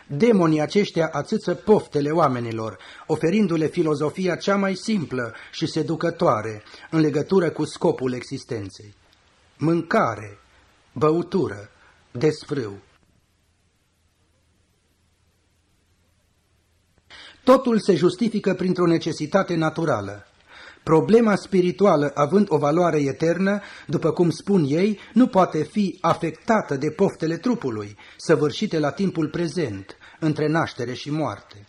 Demonii aceștia ațâță poftele oamenilor, oferindu-le filozofia cea mai simplă și seducătoare în legătură cu scopul existenței. Mâncare, băutură, desfrâu. Totul se justifică printr-o necesitate naturală. Problema spirituală, având o valoare eternă, după cum spun ei, nu poate fi afectată de poftele trupului, săvârșite la timpul prezent, între naștere și moarte.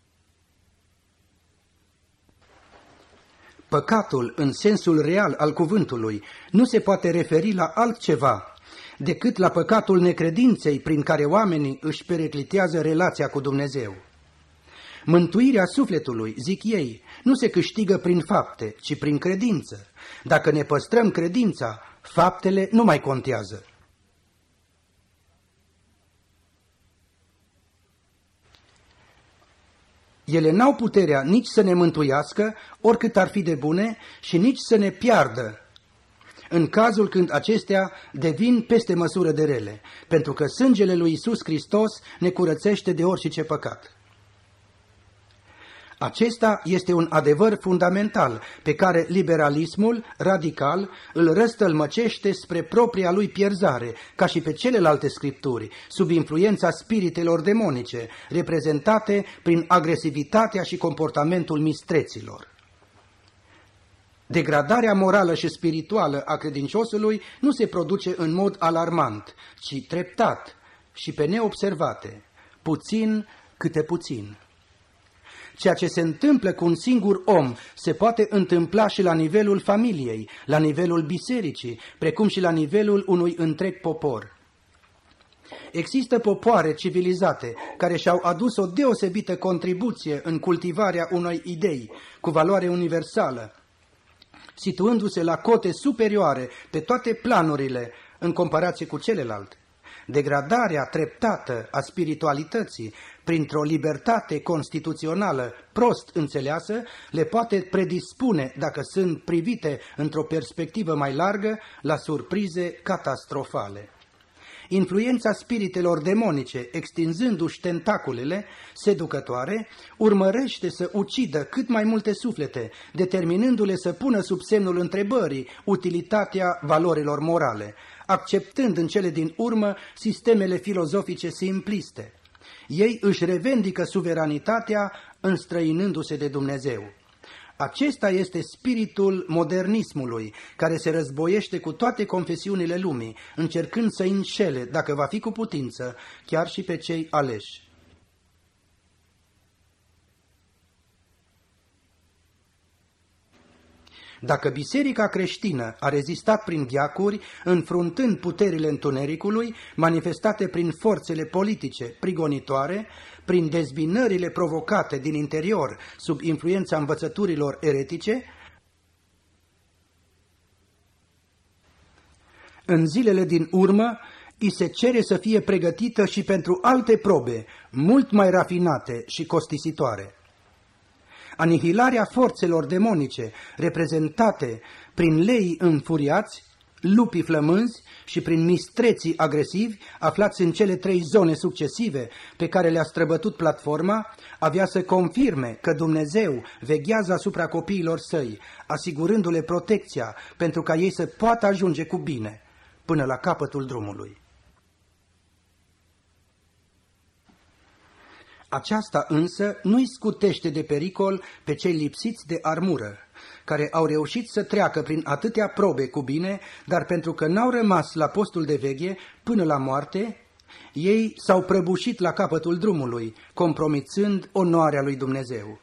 Păcatul, în sensul real al cuvântului, nu se poate referi la altceva decât la păcatul necredinței prin care oamenii își periclitează relația cu Dumnezeu. Mântuirea sufletului, zic ei, nu se câștigă prin fapte, ci prin credință. Dacă ne păstrăm credința, faptele nu mai contează. Ele n-au puterea nici să ne mântuiască, oricât ar fi de bune, și nici să ne piardă, în cazul când acestea devin peste măsură de rele, pentru că sângele lui Iisus Hristos ne curățește de orice păcat. Acesta este un adevăr fundamental pe care liberalismul radical îl răstălmăcește spre propria lui pierzare, ca și pe celelalte scripturi, sub influența spiritelor demonice, reprezentate prin agresivitatea și comportamentul mistreților. Degradarea morală și spirituală a credinciosului nu se produce în mod alarmant, ci treptat și pe neobservate, puțin câte puțin. Ceea ce se întâmplă cu un singur om se poate întâmpla și la nivelul familiei, la nivelul bisericii, precum și la nivelul unui întreg popor. Există popoare civilizate care și-au adus o deosebită contribuție în cultivarea unei idei cu valoare universală, situându-se la cote superioare pe toate planurile în comparație cu celelalte. Degradarea treptată a spiritualității printr-o libertate constituțională prost înțeleasă le poate predispune, dacă sunt privite într-o perspectivă mai largă, la surprize catastrofale. Influența spiritelor demonice, extinzându-și tentaculele seducătoare, urmărește să ucidă cât mai multe suflete, determinându-le să pună sub semnul întrebării utilitatea valorilor morale, acceptând în cele din urmă sistemele filozofice simpliste. Ei își revendică suveranitatea înstrăinându-se de Dumnezeu. Acesta este spiritul modernismului, care se războiește cu toate confesiunile lumii, încercând să înșele, dacă va fi cu putință, chiar și pe cei aleși. Dacă biserica creștină a rezistat prin veacuri, înfruntând puterile întunericului, manifestate prin forțele politice prigonitoare, prin dezbinările provocate din interior sub influența învățăturilor eretice, în zilele din urmă îi se cere să fie pregătită și pentru alte probe, mult mai rafinate și costisitoare. Anihilarea forțelor demonice, reprezentate prin leii înfuriați, lupii flămânzi și prin mistreții agresivi, aflați în cele 3 zone succesive pe care le-a străbătut platforma, avea să confirme că Dumnezeu veghează asupra copiilor săi, asigurându-le protecția pentru ca ei să poată ajunge cu bine până la capătul drumului. Aceasta însă nu îi scutește de pericol pe cei lipsiți de armură, care au reușit să treacă prin atâtea probe cu bine, dar pentru că n-au rămas la postul de veche până la moarte, ei s-au prăbușit la capătul drumului, compromițând onoarea lui Dumnezeu.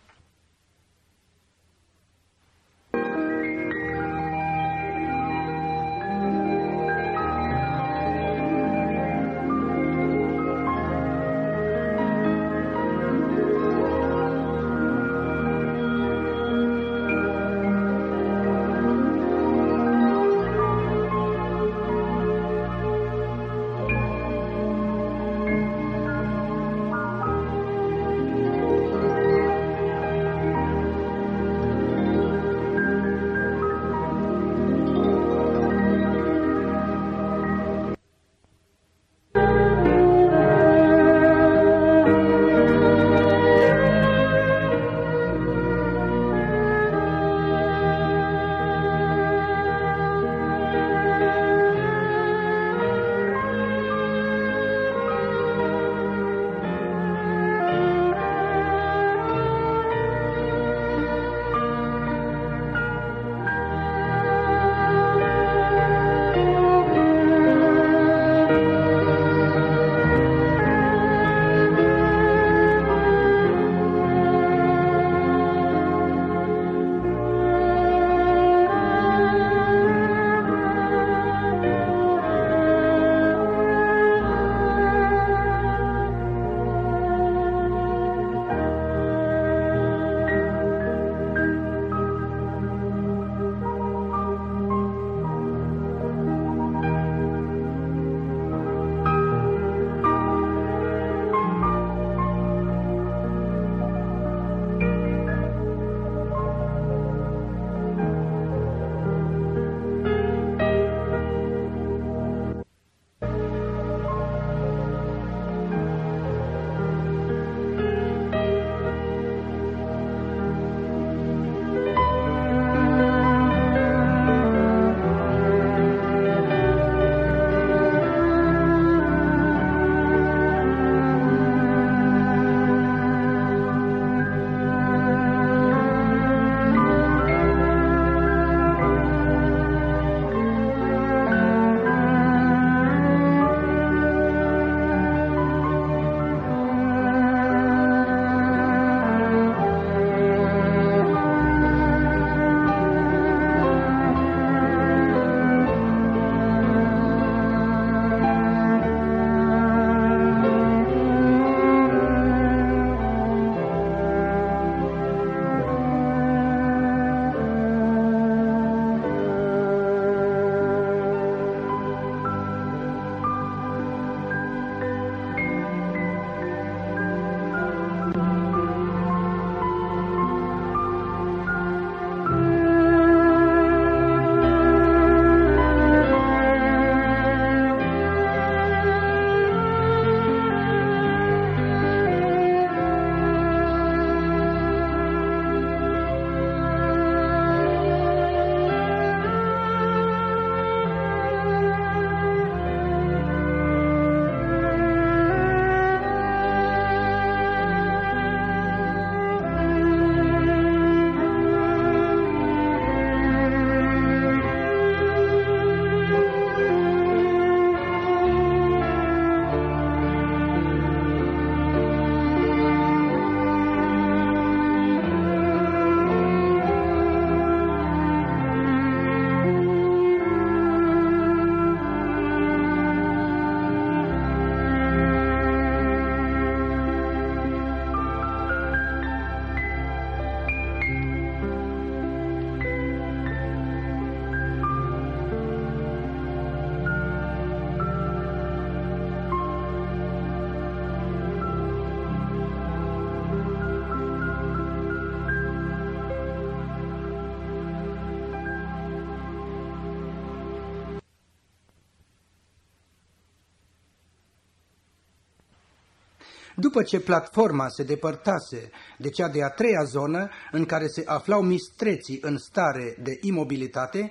După ce platforma se depărtase de cea de-a treia zonă în care se aflau mistreții în stare de imobilitate,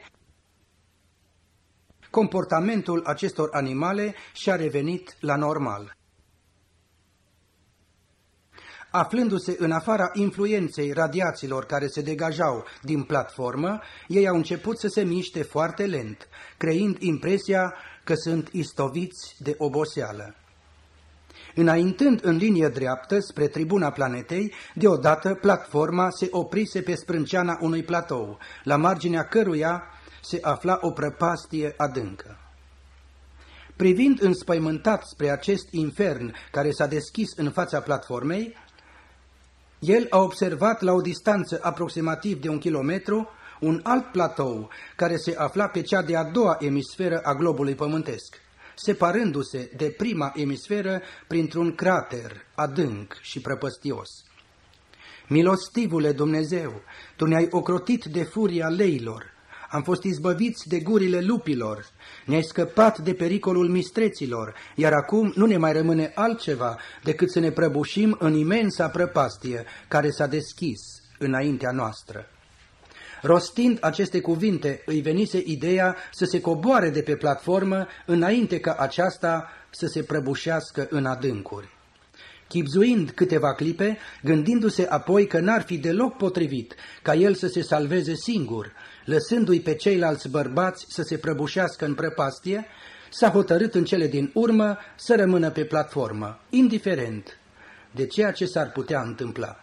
comportamentul acestor animale și-a revenit la normal. Aflându-se în afara influenței radiațiilor care se degajau din platformă, ei au început să se miște foarte lent, creând impresia că sunt istoviți de oboseală. Înaintând în linie dreaptă spre tribuna planetei, deodată platforma se oprise pe sprânceana unui platou, la marginea căruia se afla o prăpastie adâncă. Privind înspăimântat spre acest infern care s-a deschis în fața platformei, el a observat la o distanță aproximativ de 1 kilometru un alt platou care se afla pe cea de-a doua emisferă a globului pământesc, separându-se de prima emisferă printr-un crater adânc și prăpăstios. Milostivule Dumnezeu, Tu ne-ai ocrotit de furia leilor, am fost izbăviți de gurile lupilor, ne-ai scăpat de pericolul mistreților, iar acum nu ne mai rămâne altceva decât să ne prăbușim în imensa prăpastie care s-a deschis înaintea noastră. Rostind aceste cuvinte, îi venise ideea să se coboare de pe platformă înainte ca aceasta să se prăbușească în adâncuri. Chibzuind câteva clipe, gândindu-se apoi că n-ar fi deloc potrivit ca el să se salveze singur, lăsându-i pe ceilalți bărbați să se prăbușească în prăpastie, s-a hotărât în cele din urmă să rămână pe platformă, indiferent de ceea ce s-ar putea întâmpla.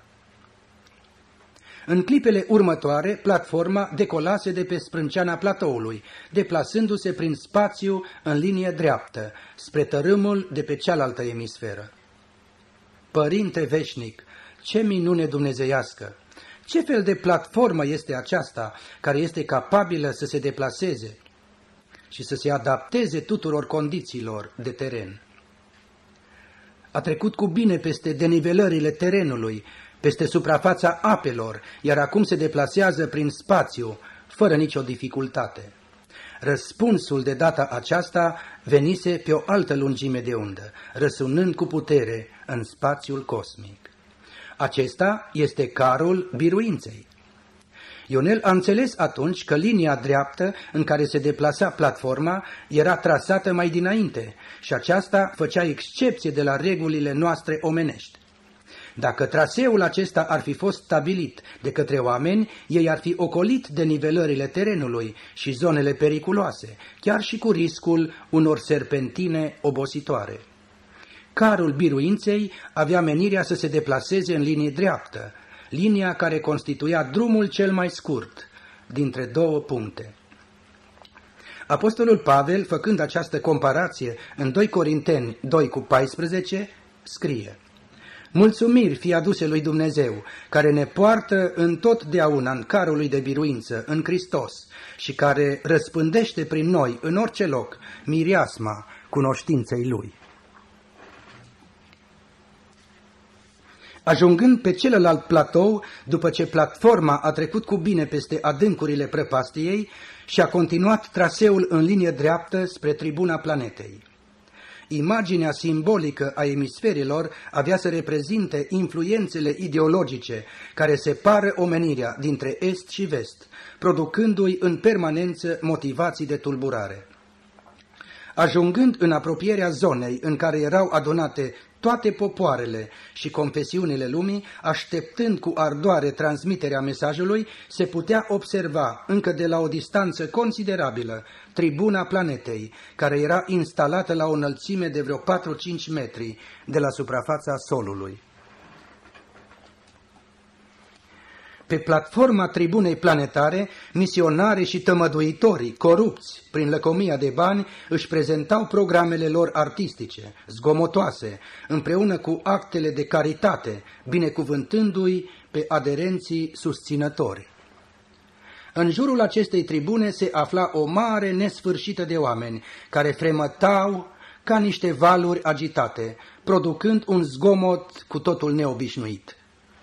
În clipele următoare, platforma decolase de pe sprânceana platoului, deplasându-se prin spațiu în linie dreaptă, spre tărâmul de pe cealaltă emisferă. Părinte veșnic, ce minune dumnezeiască! Ce fel de platformă este aceasta care este capabilă să se deplaseze și să se adapteze tuturor condițiilor de teren? A trecut cu bine peste denivelările terenului, peste suprafața apelor, iar acum se deplasează prin spațiu, fără nicio dificultate. Răspunsul de data aceasta venise pe o altă lungime de undă, răsunând cu putere în spațiul cosmic. Acesta este carul biruinței. Ionel a înțeles atunci că linia dreaptă în care se deplasa platforma era trasată mai dinainte și aceasta făcea excepție de la regulile noastre omenești. Dacă traseul acesta ar fi fost stabilit de către oameni, ei ar fi ocolit de nivelările terenului și zonele periculoase, chiar și cu riscul unor serpentine obositoare. Carul biruinței avea menirea să se deplaseze în linie dreaptă, linia care constituia drumul cel mai scurt dintre două puncte. Apostolul Pavel, făcând această comparație în 2 Corinteni 2:14, scrie: Mulțumiri fie aduse lui Dumnezeu, care ne poartă întotdeauna în carul lui de biruință, în Hristos, și care răspândește prin noi, în orice loc, mireasma cunoștinței Lui. Ajungând pe celălalt platou, după ce platforma a trecut cu bine peste adâncurile prăpastiei și a continuat traseul în linie dreaptă spre tribuna planetei. Imaginea simbolică a emisferilor avea să reprezinte influențele ideologice care separă omenirea dintre est și vest, producându-i în permanență motivații de tulburare. Ajungând în apropierea zonei în care erau adunate toate popoarele și confesiunile lumii, așteptând cu ardoare transmiterea mesajului, se putea observa încă de la o distanță considerabilă tribuna planetei, care era instalată la o înălțime de vreo 4-5 metri de la suprafața solului. Pe platforma tribunei planetare, misionarii și tămăduitorii, corupți prin lăcomia de bani, își prezentau programele lor artistice, zgomotoase, împreună cu actele de caritate, binecuvântându-i pe aderenții susținători. În jurul acestei tribune se afla o mare nesfârșită de oameni, care fremătau ca niște valuri agitate, producând un zgomot cu totul neobișnuit.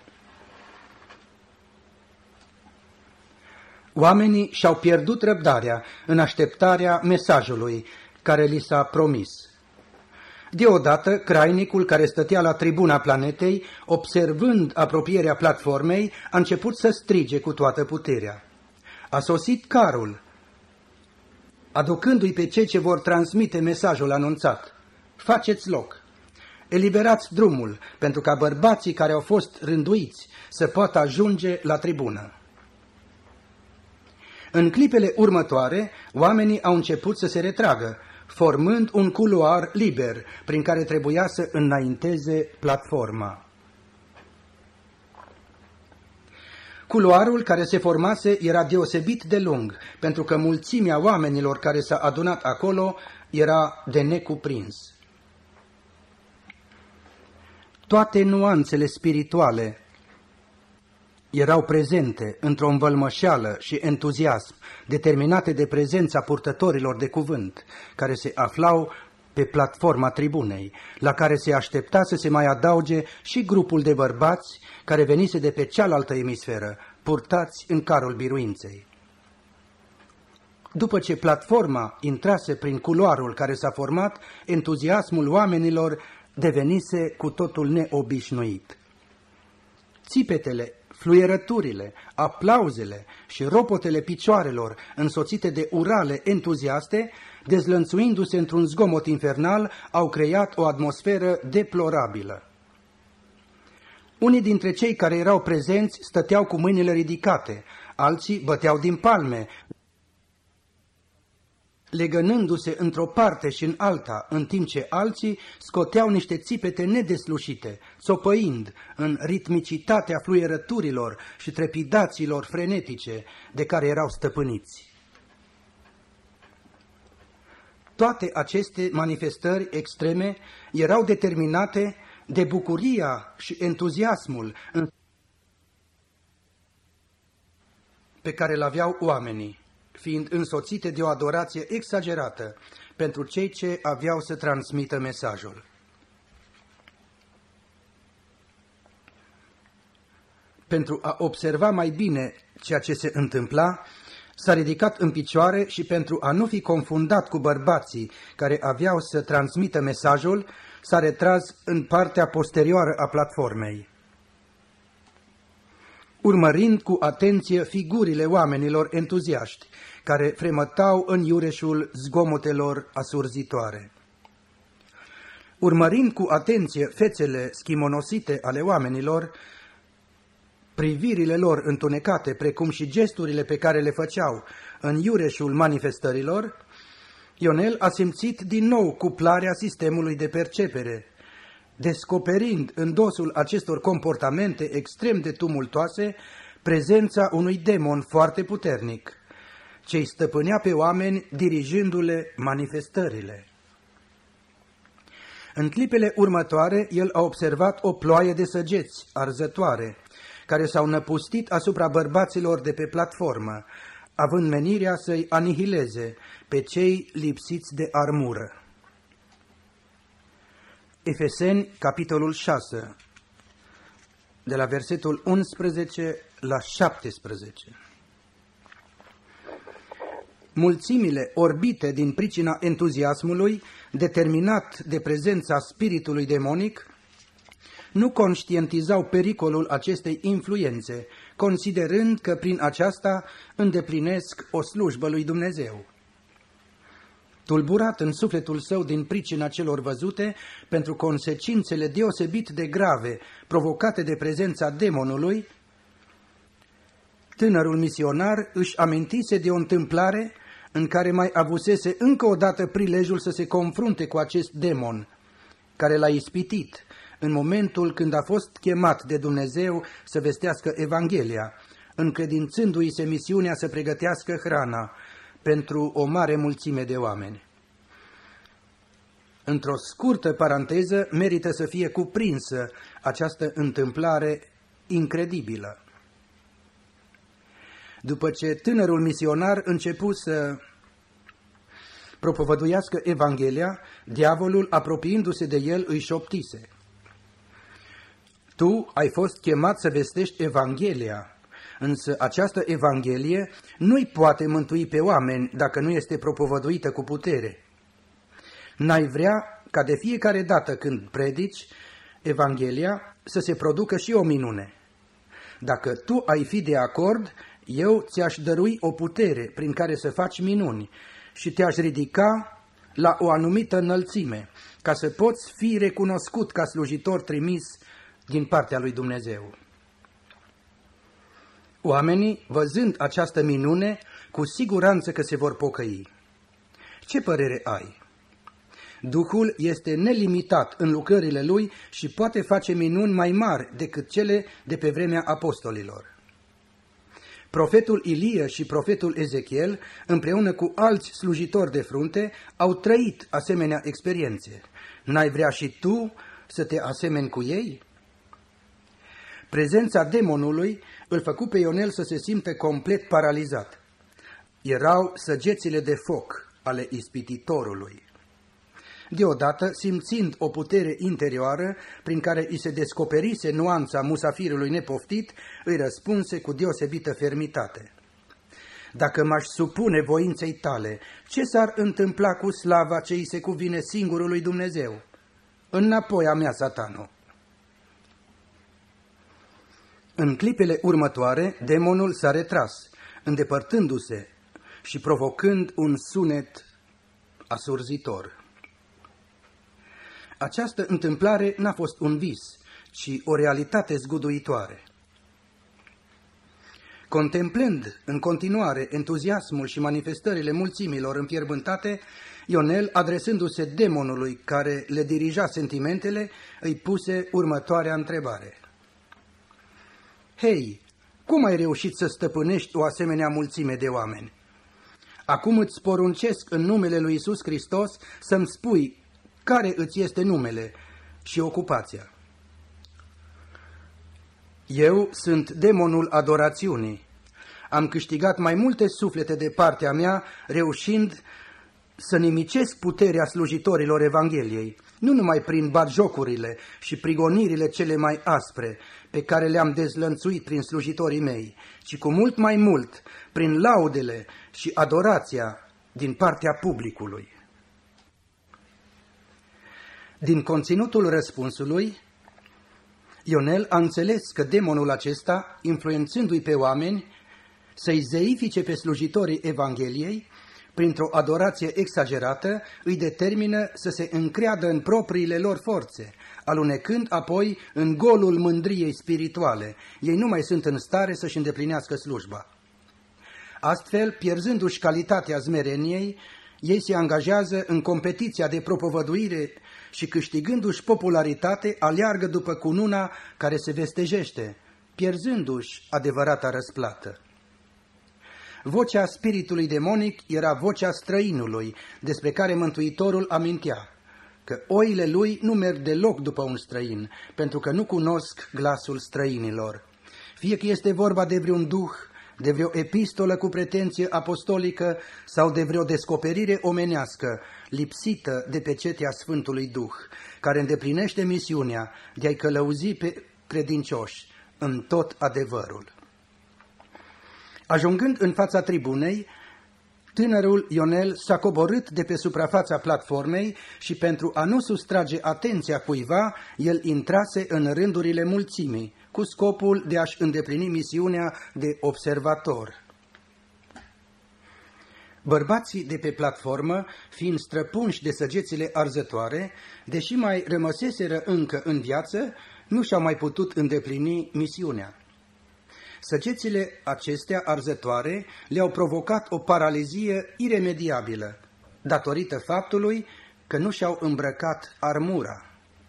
Oamenii și-au pierdut răbdarea în așteptarea mesajului care li s-a promis. Deodată, crainicul care stătea la tribuna planetei, observând apropierea platformei, a început să strige cu toată puterea. A sosit carul, aducându-i pe cei ce vor transmite mesajul anunțat. Faceți loc! Eliberați drumul pentru ca bărbații care au fost rânduiți să poată ajunge la tribună. În clipele următoare, oamenii au început să se retragă, formând un culoar liber prin care trebuia să înainteze platforma. Culoarul care se formase era deosebit de lung, pentru că mulțimea oamenilor care s-a adunat acolo era de necuprins. Toate nuanțele spirituale erau prezente într-o învălmășeală și entuziasm, determinate de prezența purtătorilor de cuvânt, care se aflau pe platforma tribunei, la care se aștepta să se mai adauge și grupul de bărbați care venise de pe cealaltă emisferă, purtați în carul biruinței. După ce platforma intrase prin culoarul care s-a format, entuziasmul oamenilor devenise cu totul neobișnuit. Țipetele, fluierăturile, aplauzele și ropotele picioarelor, însoțite de urale entuziaste, dezlănțuindu-se într-un zgomot infernal, au creat o atmosferă deplorabilă. Unii dintre cei care erau prezenți stăteau cu mâinile ridicate, alții băteau din palme, legănându-se într-o parte și în alta, în timp ce alții scoteau niște țipete nedeslușite, țopăind în ritmicitatea fluierăturilor și trepidațiilor frenetice de care erau stăpâniți. Toate aceste manifestări extreme erau determinate de bucuria și entuziasmul pe care îl aveau oamenii, fiind însoțite de o adorație exagerată pentru cei ce aveau să transmită mesajul. Pentru a observa mai bine ceea ce se întâmpla, s-a ridicat în picioare și pentru a nu fi confundat cu bărbații care aveau să transmită mesajul, s-a retras în partea posterioară a platformei. Urmărind cu atenție figurile oamenilor entuziaști, care fremătau în iureșul zgomotelor asurzitoare. Urmărind cu atenție fețele schimonosite ale oamenilor, privirile lor întunecate, precum și gesturile pe care le făceau în iureșul manifestărilor, Ionel a simțit din nou cuplarea sistemului de percepere, descoperind în dosul acestor comportamente extrem de tumultoase prezența unui demon foarte puternic, ce îi stăpânea pe oameni dirijându-le manifestările. În clipele următoare, el a observat o ploaie de săgeți arzătoare, care s-au năpustit asupra bărbaților de pe platformă, având menirea să-i anihileze pe cei lipsiți de armură. Efeseni, capitolul 6, de la versetul 11 la 17. Mulțimile orbite din pricina entuziasmului, determinat de prezența spiritului demonic, nu conștientizau pericolul acestei influențe, considerând că prin aceasta îndeplinesc o slujbă lui Dumnezeu. Tulburat în sufletul său din pricina celor văzute, pentru consecințele deosebit de grave provocate de prezența demonului, tânărul misionar își amintise de o întâmplare în care mai avusese încă o dată prilejul să se confrunte cu acest demon, care l-a ispitit în momentul când a fost chemat de Dumnezeu să vestească Evanghelia, încredințându-i se misiunea să pregătească hrana pentru o mare mulțime de oameni. Într-o scurtă paranteză, merită să fie cuprinsă această întâmplare incredibilă. După ce tânărul misionar începu să propovăduiască Evanghelia, diavolul, apropiindu-se de el, îi șoptise: Tu ai fost chemat să vestești Evanghelia, însă această Evanghelie nu-i poate mântui pe oameni dacă nu este propovăduită cu putere. N-ai vrea ca de fiecare dată când predici Evanghelia să se producă și o minune. Dacă tu ai fi de acord, eu ți-aș dărui o putere prin care să faci minuni și te-aș ridica la o anumită înălțime, ca să poți fi recunoscut ca slujitor trimis din partea lui Dumnezeu. Oamenii, văzând această minune, cu siguranță că se vor pocăi. Ce părere ai? Duhul este nelimitat în lucrările lui și poate face minuni mai mari decât cele de pe vremea apostolilor. Profetul Ilie și profetul Ezechiel, împreună cu alți slujitori de frunte, au trăit asemenea experiențe. N-ai vrea și tu să te asemeni cu ei? Prezența demonului îl făcu pe Ionel să se simte complet paralizat. Erau săgețile de foc ale ispititorului. Deodată, simțind o putere interioară prin care îi se descoperise nuanța musafirului nepoftit, îi răspunse cu deosebită fermitate: Dacă m-aș supune voinței tale, ce s-ar întâmpla cu slava ce îi se cuvine singurului Dumnezeu? Înapoi a mea, Satano! În clipele următoare, demonul s-a retras, îndepărtându-se și provocând un sunet asurzitor. Această întâmplare n-a fost un vis, ci o realitate zguduitoare. Contemplând în continuare entuziasmul și manifestările mulțimilor înfierbântate, Ionel, adresându-se demonului care le dirija sentimentele, îi puse următoarea întrebare: Hei, cum ai reușit să stăpânești o asemenea mulțime de oameni? Acum îți poruncesc în numele lui Iisus Hristos să-mi spui care îți este numele și ocupația. Eu sunt demonul adorațiunii. Am câștigat mai multe suflete de partea mea, reușind să nimicesc puterea slujitorilor Evangheliei, nu numai prin batjocurile și prigonirile cele mai aspre pe care le-am dezlănțuit prin slujitorii mei, ci cu mult mai mult prin laudele și adorația din partea publicului. Din conținutul răspunsului, Ionel a înțeles că demonul acesta, influențându-i pe oameni, să-i zeifice pe slujitorii Evangheliei, printr-o adorație exagerată, îi determină să se încreadă în propriile lor forțe, alunecând apoi în golul mândriei spirituale. Ei nu mai sunt în stare să-și îndeplinească slujba. Astfel, pierzându-și calitatea smereniei, ei se angajează în competiția de propovăduire și, câștigându-și popularitate, aleargă după cununa care se vestejește, pierzându-și adevărata răsplată. Vocea spiritului demonic era vocea străinului, despre care Mântuitorul amintea că oile lui nu merg deloc după un străin, pentru că nu cunosc glasul străinilor. Fie că este vorba de vreun duh, de vreo epistolă cu pretenție apostolică sau de vreo descoperire omenească, lipsită de pecetea Sfântului Duh, care îndeplinește misiunea de a-i călăuzi pe credincioși în tot adevărul. Ajungând în fața tribunei, tânărul Ionel s-a coborât de pe suprafața platformei și, pentru a nu sustrage atenția cuiva, el intrase în rândurile mulțimii, cu scopul de a-și îndeplini misiunea de observator. Bărbații de pe platformă, fiind străpunși de săgețile arzătoare, deși mai rămăseseră încă în viață, nu și-au mai putut îndeplini misiunea. Săgețile acestea arzătoare le-au provocat o paralizie iremediabilă, datorită faptului că nu și-au îmbrăcat armura.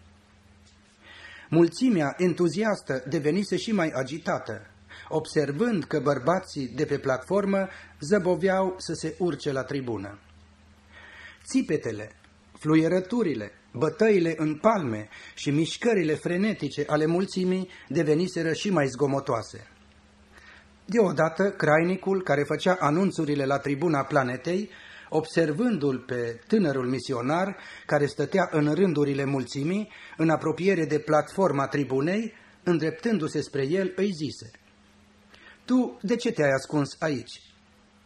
Mulțimea entuziastă devenise și mai agitată, observând că bărbații de pe platformă zăboveau să se urce la tribună. Țipetele, fluierăturile, bătăile în palme și mișcările frenetice ale mulțimii deveniseră și mai zgomotoase. Deodată, crainicul care făcea anunțurile la tribuna planetei, observându-l pe tânărul misionar care stătea în rândurile mulțimii, în apropiere de platforma tribunei, îndreptându-se spre el, îi zise: Tu de ce te-ai ascuns aici?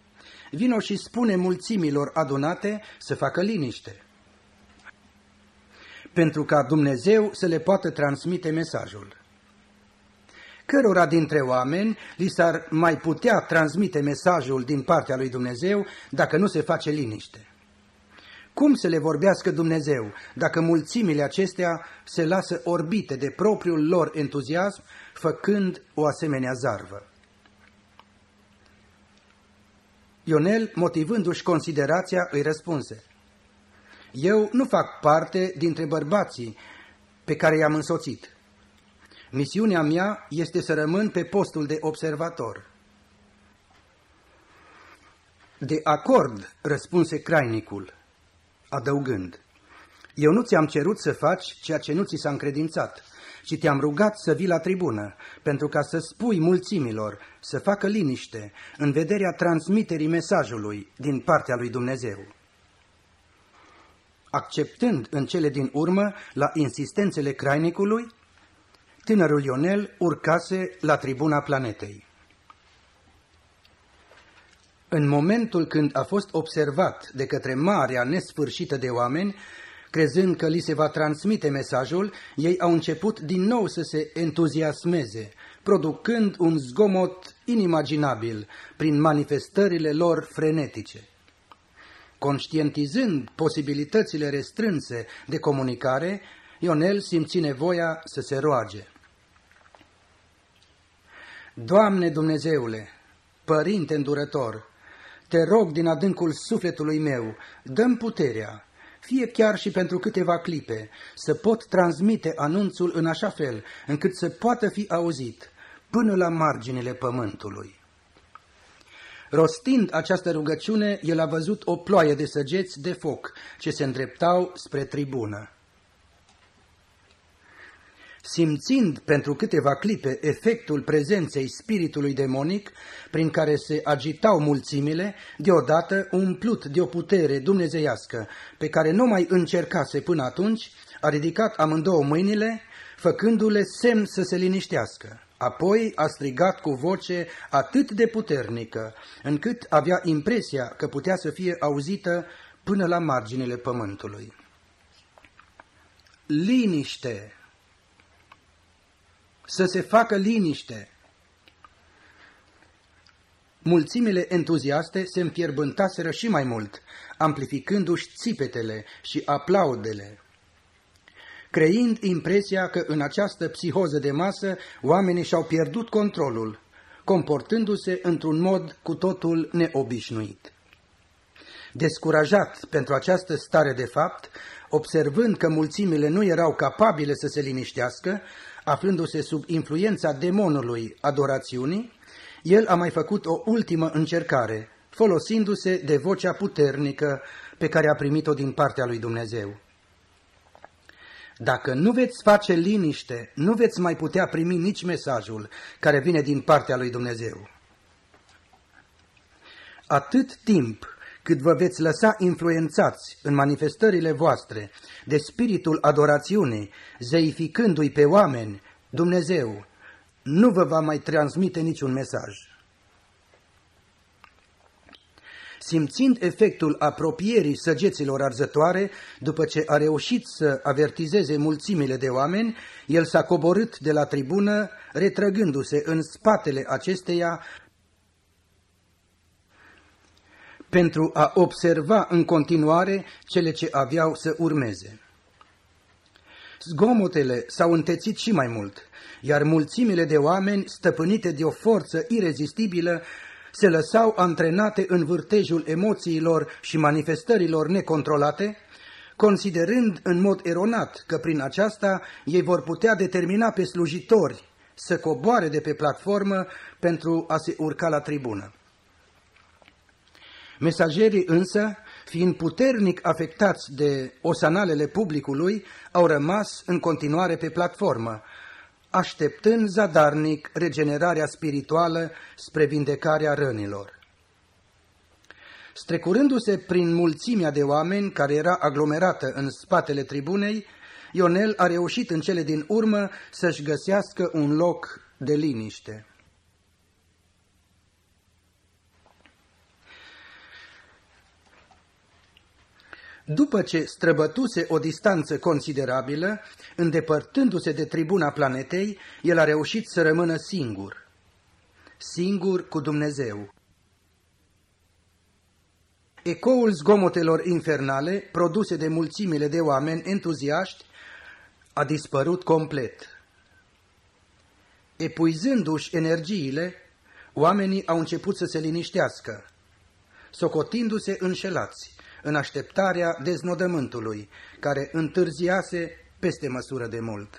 Vino și spune mulțimilor adunate să facă liniște. pentru ca Dumnezeu să le poată transmite mesajul. Cărora dintre oameni li s-ar mai putea transmite mesajul din partea lui Dumnezeu dacă nu se face liniște? Cum să le vorbească Dumnezeu dacă mulțimile acestea se lasă orbite de propriul lor entuziasm, făcând o asemenea zarvă? Ionel, motivându-și considerația, îi răspunse: eu nu fac parte dintre bărbații pe care i-am însoțit. Misiunea mea este să rămân pe postul de observator. De acord, răspunse crainicul, adăugând: eu nu ți-am cerut să faci ceea ce nu ți s-a încredințat, ci te-am rugat să vii la tribună, pentru ca să spui mulțimilor să facă liniște în vederea transmiterii mesajului din partea lui Dumnezeu. Acceptând în cele din urmă la insistențele crainicului, tânărul Ionel urcase la tribuna planetei. În momentul când a fost observat de către marea nesfârșită de oameni, crezând că li se va transmite mesajul, ei au început din nou să se entuziasmeze, producând un zgomot inimaginabil prin manifestările lor frenetice. Conștientizând posibilitățile restrânse de comunicare, Ionel simți nevoia să se roage. Doamne Dumnezeule, Părinte îndurător, te rog din adâncul sufletului meu, dă-mi puterea, fie chiar și pentru câteva clipe, să pot transmite anunțul în așa fel încât să poată fi auzit până la marginile pământului. Rostind această rugăciune, el a văzut o ploaie de săgeți de foc ce se îndreptau spre tribună. Simțind pentru câteva clipe efectul prezenței spiritului demonic prin care se agitau mulțimile, deodată, umplut de o putere dumnezeiască pe care nu mai încercase până atunci, a ridicat amândouă mâinile, făcându-le semn să se liniștească. Apoi a strigat cu voce atât de puternică, încât avea impresia că putea să fie auzită până la marginile pământului. Liniște! Să se facă liniște! Mulțimile entuziaste se înfierbântaseră și mai mult, amplificându-și țipetele și aplaudele, creând impresia că în această psihoză de masă oamenii și-au pierdut controlul, comportându-se într-un mod cu totul neobișnuit. Descurajat pentru această stare de fapt, observând că mulțimile nu erau capabile să se liniștească, aflându-se sub influența demonului adorațiunii, el a mai făcut o ultimă încercare, folosindu-se de vocea puternică pe care a primit-o din partea lui Dumnezeu. Dacă nu veți face liniște, nu veți mai putea primi nici mesajul care vine din partea lui Dumnezeu. Atât timp cât vă veți lăsa influențați în manifestările voastre de spiritul adorațiunii, zeificându-i pe oameni, Dumnezeu nu vă va mai transmite niciun mesaj. Simțind efectul apropierii săgeților arzătoare, după ce a reușit să avertizeze mulțimile de oameni, el s-a coborât de la tribună, retrăgându-se în spatele acesteia pentru a observa în continuare cele ce aveau să urmeze. Zgomotele s-au întețit și mai mult, iar mulțimile de oameni, stăpânite de o forță irezistibilă, se lăsau antrenate în vârtejul emoțiilor și manifestărilor necontrolate, considerând în mod eronat că prin aceasta ei vor putea determina pe slujitori să coboare de pe platformă pentru a se urca la tribună. Mesagerii însă, fiind puternic afectați de osanalele publicului, au rămas în continuare pe platformă, așteptând zadarnic regenerarea spirituală spre vindecarea rănilor. Strecurându-se prin mulțimea de oameni care era aglomerată în spatele tribunei, Ionel a reușit în cele din urmă să-și găsească un loc de liniște. După ce străbătuse o distanță considerabilă, îndepărtându-se de tribuna planetei, el a reușit să rămână singur, singur cu Dumnezeu. Ecoul zgomotelor infernale, produse de mulțimile de oameni entuziaști, a dispărut complet. Epuizându-și energiile, oamenii au început să se liniștească, socotindu-se înșelați, în așteptarea deznodământului, care întârziase peste măsură de mult.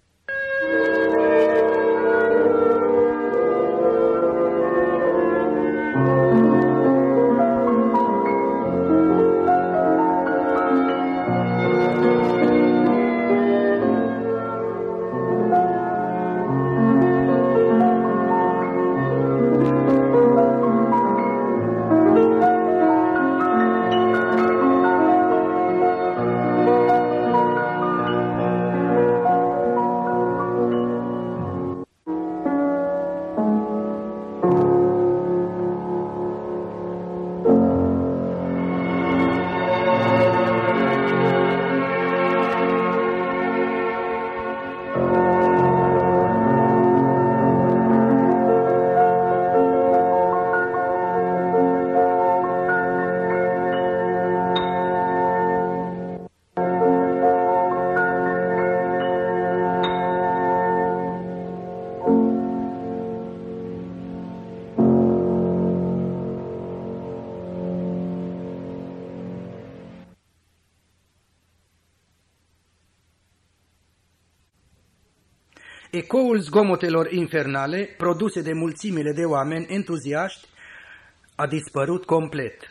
Ecoul zgomotelor infernale, produse de mulțimile de oameni entuziaști, a dispărut complet.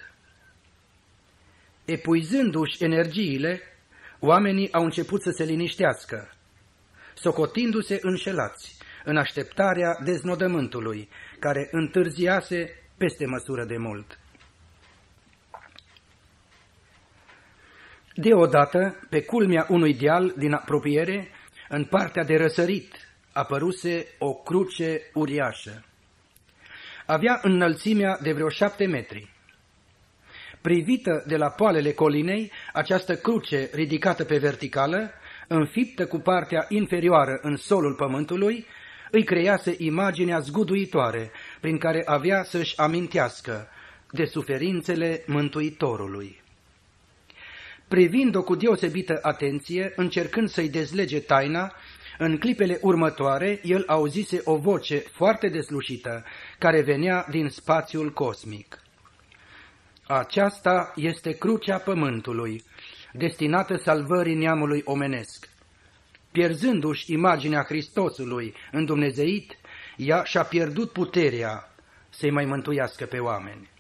Epuizându-și energiile, oamenii au început să se liniștească, socotindu-se înșelați, în așteptarea deznodământului, care întârziase peste măsură de mult. Deodată, pe culmea unui deal din apropiere, în partea de răsărit, apăruse o cruce uriașă. Avea înălțimea de vreo 7 metri. Privită de la poalele colinei, această cruce ridicată pe verticală, înfiptă cu partea inferioară în solul pământului, îi crease imaginea zguduitoare prin care avea să-și amintească de suferințele Mântuitorului. Privind-o cu deosebită atenție, încercând să-i dezlege taina, în clipele următoare, el auzise o voce foarte deslușită, care venea din spațiul cosmic. Aceasta este crucea pământului, destinată salvării neamului omenesc. Pierzându-și imaginea Hristosului îndumnezeit, ea și-a pierdut puterea să-i mai mântuiască pe oameni.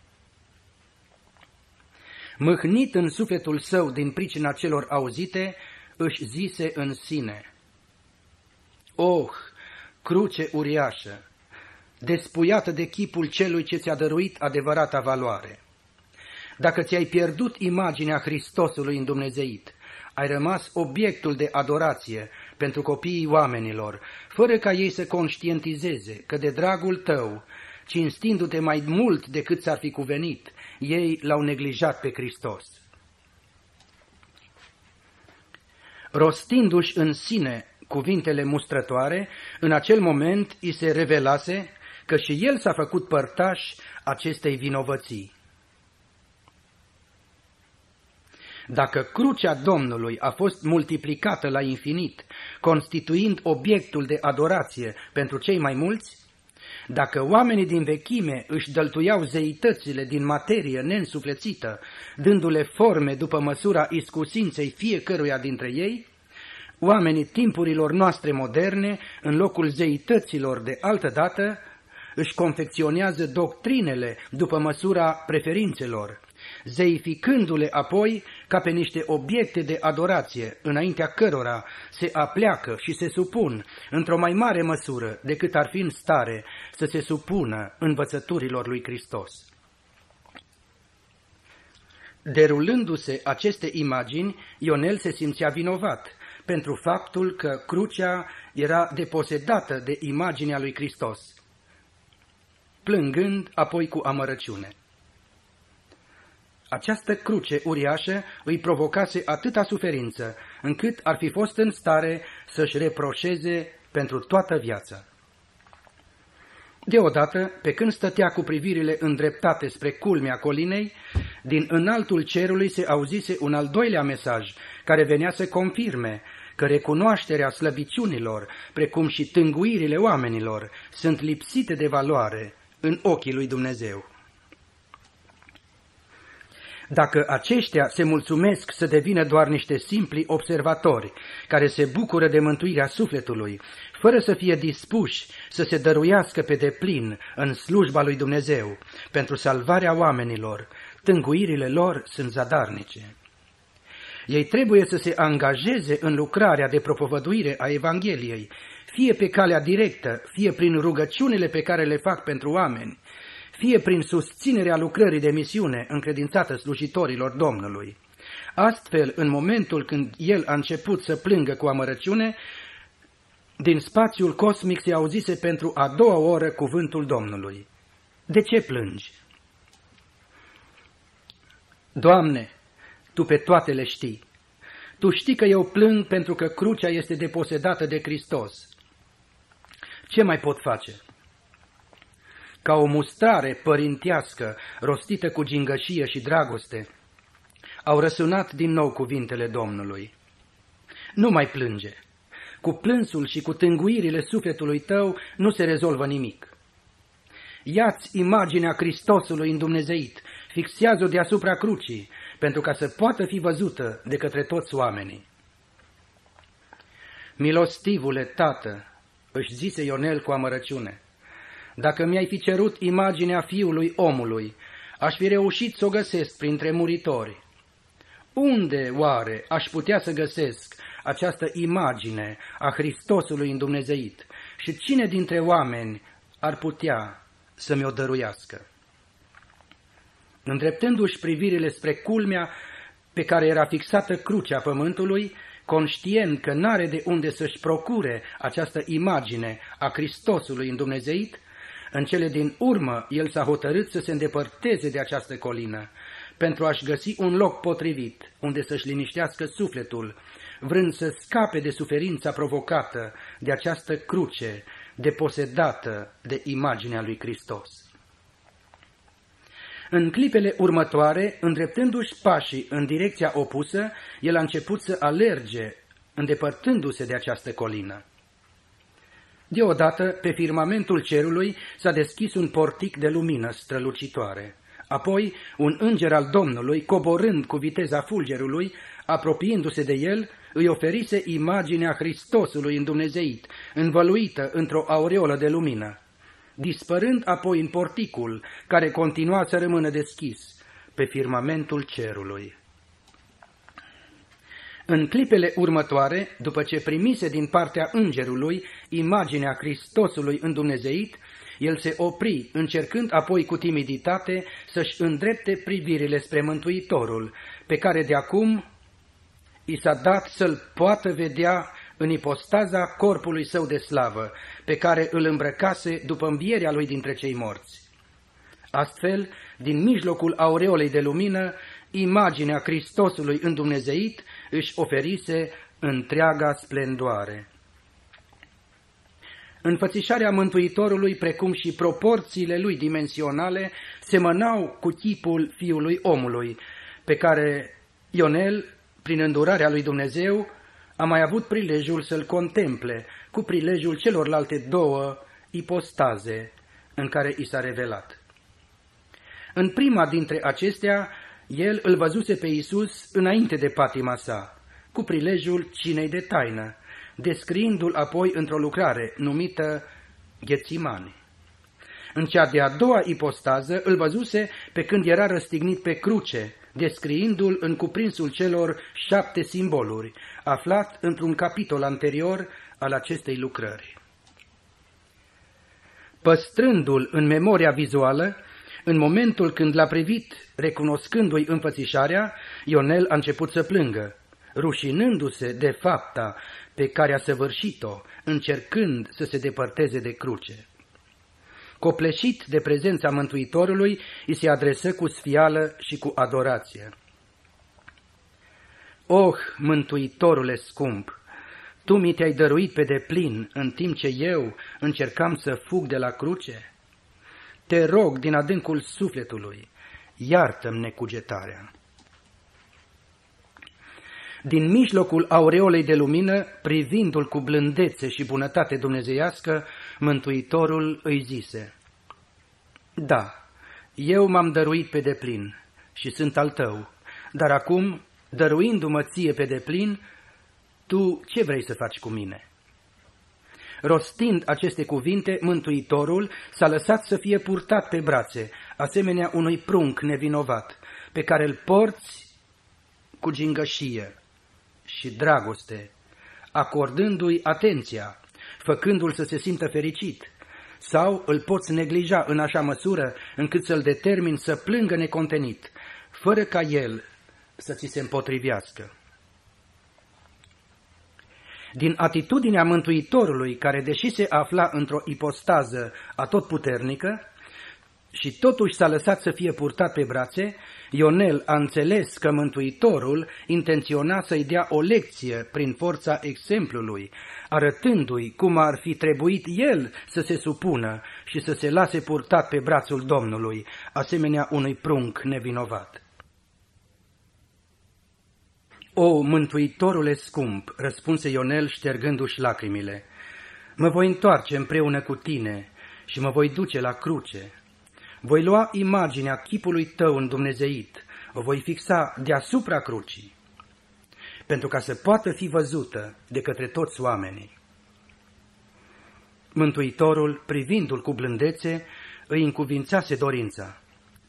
Mâhnit în sufletul său din pricina celor auzite, își zise în sine: "Oh, cruce uriașă, despuiată de chipul celui ce ți-a dăruit adevărata valoare! Dacă ți-ai pierdut imaginea Hristosului îndumnezeit, ai rămas obiectul de adorație pentru copiii oamenilor, fără ca ei să conștientizeze că de dragul tău, cinstindu-te mai mult decât s-ar fi cuvenit, ei l-au neglijat pe Hristos." Rostindu-și în sine cuvintele mustrătoare, în acel moment îi se revelase că și el s-a făcut părtaș acestei vinovății. Dacă crucea Domnului a fost multiplicată la infinit, constituind obiectul de adorație pentru cei mai mulți, dacă oamenii din vechime își dăltuiau zeitățile din materie neînsuflețită, dându-le forme după măsura iscusinței fiecăruia dintre ei, oamenii timpurilor noastre moderne, în locul zeităților de altădată, își confecționează doctrinele după măsura preferințelor, zeificându-le apoi ca pe niște obiecte de adorație, înaintea cărora se apleacă și se supun într-o mai mare măsură decât ar fi în stare să se supună învățăturilor lui Hristos. Derulându-se aceste imagini, Ionel se simțea vinovat pentru faptul că crucea era deposedată de imaginea lui Hristos, plângând apoi cu amărăciune. Această cruce uriașă îi provocase atâta suferință, încât ar fi fost în stare să-și reproșeze pentru toată viața. Deodată, pe când stătea cu privirile îndreptate spre culmea colinei, din înaltul cerului se auzise un al doilea mesaj, care venea să confirme că recunoașterea slăbiciunilor, precum și tânguirile oamenilor, sunt lipsite de valoare în ochii lui Dumnezeu. Dacă aceștia se mulțumesc să devină doar niște simpli observatori care se bucură de mântuirea sufletului, fără să fie dispuși să se dăruiască pe deplin în slujba lui Dumnezeu pentru salvarea oamenilor, tânguirile lor sunt zadarnice. Ei trebuie să se angajeze în lucrarea de propovăduire a Evangheliei, fie pe calea directă, fie prin rugăciunile pe care le fac pentru oameni, fie prin susținerea lucrării de misiune încredințată slujitorilor Domnului. Astfel, în momentul când el a început să plângă cu amărăciune, din spațiul cosmic se auzise pentru a doua oră cuvântul Domnului. De ce plângi? Doamne, Tu pe toate le știi. Tu știi că eu plâng pentru că crucea este deposedată de Hristos. Ce mai pot face? Ca o mustrare părintească, rostită cu gingășie și dragoste, au răsunat din nou cuvintele Domnului. Nu mai plânge. Cu plânsul și cu tânguirile sufletului tău nu se rezolvă nimic. Ia-ți imaginea Hristosului îndumnezeit, fixează-o deasupra crucii, pentru ca să poată fi văzută de către toți oamenii. Milostivule Tată, își zise Ionel cu amărăciune, dacă mi-ai fi cerut imaginea Fiului omului, aș fi reușit să o găsesc printre muritori. Unde, oare, aș putea să găsesc această imagine a Hristosului îndumnezeit și cine dintre oameni ar putea să mi-o dăruiască? Îndreptându-și privirile spre culmea pe care era fixată crucea pământului, conștient că n-are de unde să-și procure această imagine a Hristosului îndumnezeit, în cele din urmă el s-a hotărât să se îndepărteze de această colină, pentru a-și găsi un loc potrivit unde să-și liniștească sufletul, vrând să scape de suferința provocată de această cruce deposedată de imaginea lui Hristos. În clipele următoare, îndreptându-și pașii în direcția opusă, el a început să alerge, îndepărtându-se de această colină. Deodată, pe firmamentul cerului s-a deschis un portic de lumină strălucitoare. Apoi, un înger al Domnului, coborând cu viteza fulgerului, apropiindu-se de el, îi oferise imaginea Hristosului îndumnezeit, învăluită într-o aureolă de lumină, dispărând apoi în porticul, care continua să rămână deschis pe firmamentul cerului. În clipele următoare, după ce primise din partea îngerului imaginea Hristosului îndumnezeit, el se opri, încercând apoi cu timiditate să-și îndrepte privirile spre Mântuitorul, pe care de acum i s-a dat să-l poată vedea în ipostaza corpului său de slavă, pe care îl îmbrăcase după învierea lui dintre cei morți. Astfel, din mijlocul aureolei de lumină, imaginea Hristosului îndumnezeit își oferise întreaga splendoare. Înfățișarea Mântuitorului, precum și proporțiile lui dimensionale, semănau cu chipul Fiului omului, pe care Ionel, prin îndurarea lui Dumnezeu, a mai avut prilejul să-l contemple, cu prilejul celorlalte două ipostaze în care i s-a revelat. În prima dintre acestea, el îl văzuse pe Iisus înainte de patima sa, cu prilejul cinei de taină, descriindu-l apoi într-o lucrare numită Ghețimani. În cea de-a doua ipostază îl văzuse pe când era răstignit pe cruce, descriindu-l în cuprinsul celor 7 simboluri, aflat într-un capitol anterior al acestei lucrări. Păstrându-l în memoria vizuală, în momentul când l-a privit, recunoscându-i înfățișarea, Ionel a început să plângă, rușinându-se de fapta pe care a săvârșit-o, încercând să se depărteze de cruce. Copleșit de prezența Mântuitorului, îi se adresă cu sfială și cu adorație. Oh, Mântuitorule scump, Tu mi te-ai dăruit pe deplin, în timp ce eu încercam să fug de la cruce? Te rog din adâncul sufletului, iartă-mi necugetarea. Din mijlocul aureolei de lumină, privindu-l cu blândețe și bunătate dumnezeiască, Mântuitorul îi zise: Da, eu m-am dăruit pe deplin și sunt al tău, dar acum, dăruindu-mă ție pe deplin, tu ce vrei să faci cu mine? Rostind aceste cuvinte, Mântuitorul s-a lăsat să fie purtat pe brațe, asemenea unui prunc nevinovat, pe care îl porți cu gingășie și dragoste, acordându-i atenția, făcându-l să se simtă fericit, sau îl poți neglija în așa măsură încât să-l determini să plângă necontenit, fără ca el să ți se împotrivească. Din atitudinea Mântuitorului, care deși se afla într-o ipostază atotputernică și totuși s-a lăsat să fie purtat pe brațe, Ionel a înțeles că Mântuitorul intenționa să-i dea o lecție prin forța exemplului, arătându-i cum ar fi trebuit el să se supună și să se lase purtat pe brațul Domnului, asemenea unui prunc nevinovat. O, Mântuitorule scump, răspunse Ionel ștergându-și lacrimile, mă voi întoarce împreună cu tine și mă voi duce la cruce. Voi lua imaginea chipului tău îndumnezeit, o voi fixa deasupra crucii, pentru ca să poată fi văzută de către toți oamenii. Mântuitorul, privindu-l cu blândețe, îi încuvințase dorința.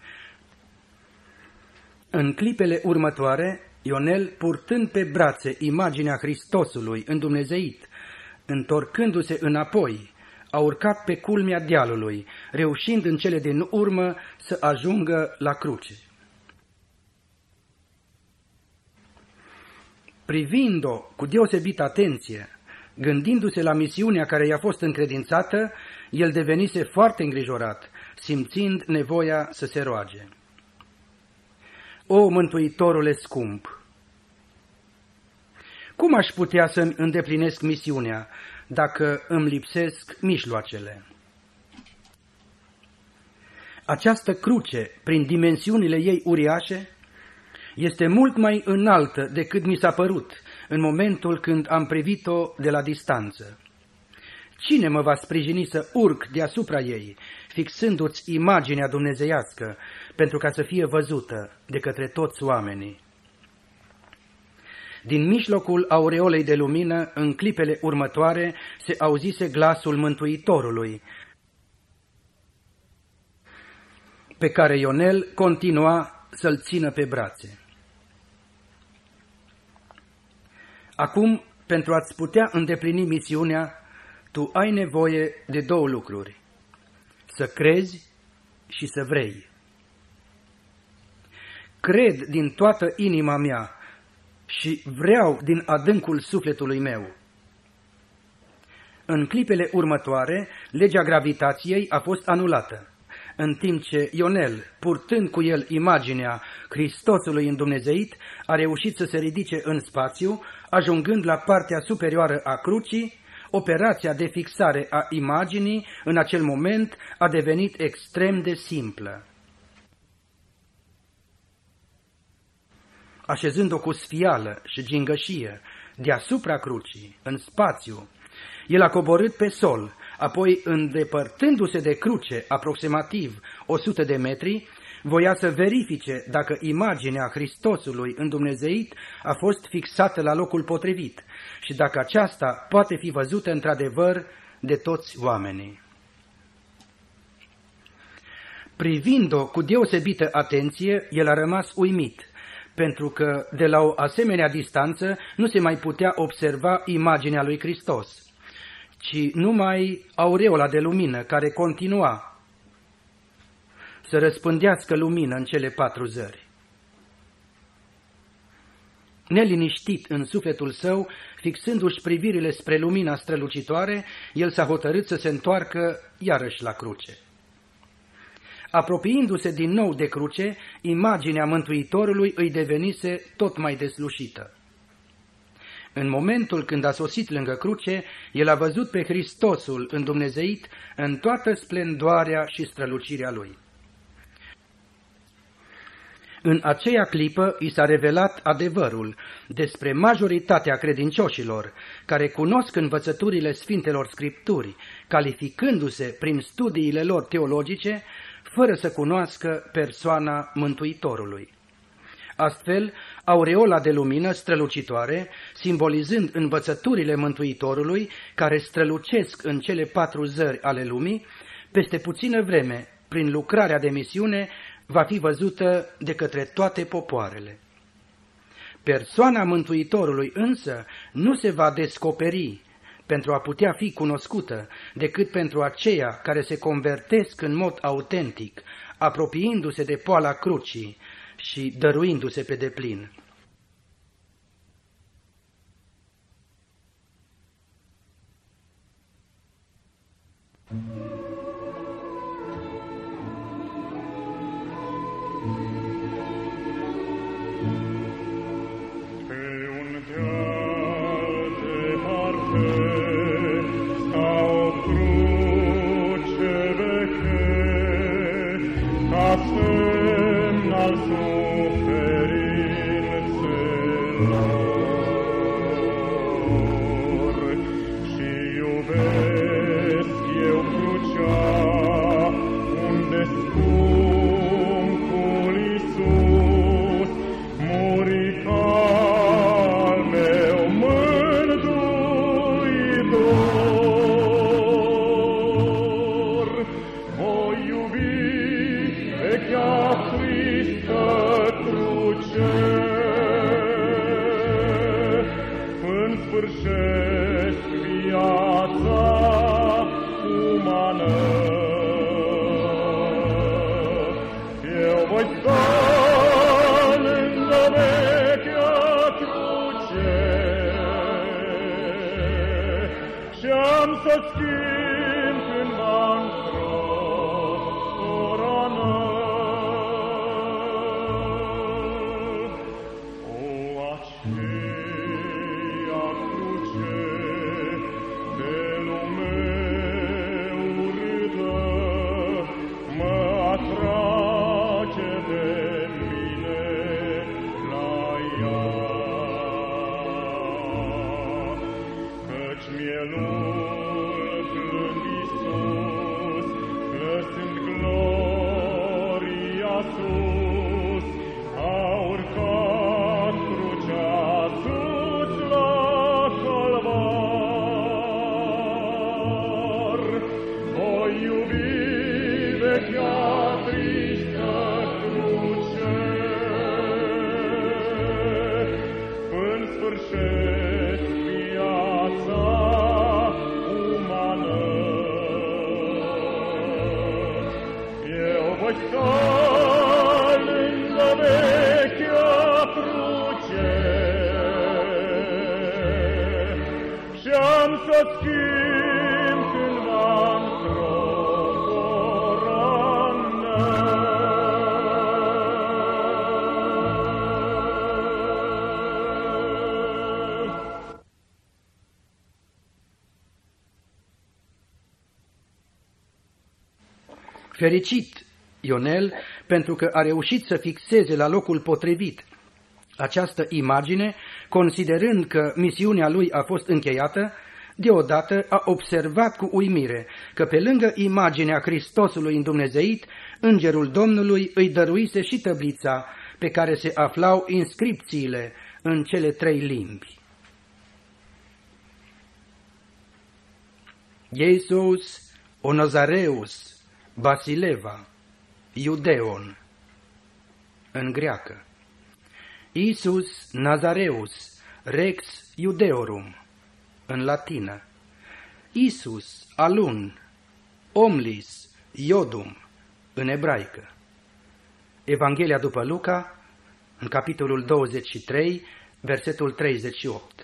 În clipele următoare, Ionel, purtând pe brațe imaginea Hristosului îndumnezeit, întorcându-se înapoi, a urcat pe culmea dealului, reușind în cele din urmă să ajungă la cruce. Privind-o cu deosebită atenție, gândindu-se la misiunea care i-a fost încredințată, el devenise foarte îngrijorat, simțind nevoia să se roage. O, Mântuitorule scump, cum aș putea să-mi îndeplinesc misiunea dacă îmi lipsesc mijloacele? Această cruce, prin dimensiunile ei uriașe, este mult mai înaltă decât mi s-a părut în momentul când am privit-o de la distanță. Cine mă va sprijini să urc deasupra ei, fixându-ți imaginea dumnezeiască, pentru ca să fie văzută de către toți oamenii? Din mijlocul aureolei de lumină, în clipele următoare, se auzise glasul Mântuitorului, pe care Ionel continua să-l țină pe brațe. Acum, pentru a-ți putea îndeplini misiunea, tu ai nevoie de două lucruri: să crezi și să vrei. Cred din toată inima mea și vreau din adâncul sufletului meu. În clipele următoare, legea gravitației a fost anulată, în timp ce Ionel, purtând cu el imaginea Hristosului îndumnezeit, a reușit să se ridice în spațiu, ajungând la partea superioară a crucii. Operația de fixare a imaginii în acel moment a devenit extrem de simplă. Așezând-o cu sfială și gingășie deasupra crucii, în spațiu, el a coborât pe sol, apoi, îndepărtându-se de cruce aproximativ 100 de metri, voia să verifice dacă imaginea Hristosului îndumnezeit a fost fixată la locul potrivit și dacă aceasta poate fi văzută într-adevăr de toți oamenii. Privind-o cu deosebită atenție, el a rămas uimit, pentru că de la o asemenea distanță nu se mai putea observa imaginea lui Hristos, ci numai aureola de lumină care continua să răspândească lumină în cele 4 zări. Neliniștit în sufletul său, fixându-și privirile spre lumina strălucitoare, el s-a hotărât să se întoarcă iarăși la cruce. Apropiindu-se din nou de cruce, imaginea Mântuitorului îi devenise tot mai deslușită. În momentul când a sosit lângă cruce, el a văzut pe Hristosul îndumnezeit în toată splendoarea și strălucirea lui. În aceea clipă i s-a revelat adevărul despre majoritatea credincioșilor care cunosc învățăturile Sfintelor Scripturi, calificându-se prin studiile lor teologice, fără să cunoască persoana Mântuitorului. Astfel, aureola de lumină strălucitoare, simbolizând învățăturile Mântuitorului care strălucesc în cele 4 zări ale lumii, peste puțină vreme, prin lucrarea de misiune, va fi văzută de către toate popoarele. Persoana Mântuitorului însă nu se va descoperi pentru a putea fi cunoscută decât pentru aceia care se convertesc în mod autentic, apropiindu-se de poala crucii și dăruindu-se pe deplin. Fericit Ionel, pentru că a reușit să fixeze la locul potrivit această imagine, considerând că misiunea lui a fost încheiată, deodată a observat cu uimire că pe lângă imaginea Hristosului îndumnezeit, Îngerul Domnului îi dăruise și tăblița pe care se aflau inscripțiile în cele 3 limbi. Iisus o Nazareus Basileva, Iudeon, în greacă. Iisus Nazareus Rex Iudeorum, în latină. Iisus Alun Omlis Iodum, în ebraică. Evanghelia după Luca, în capitolul 23, versetul 38.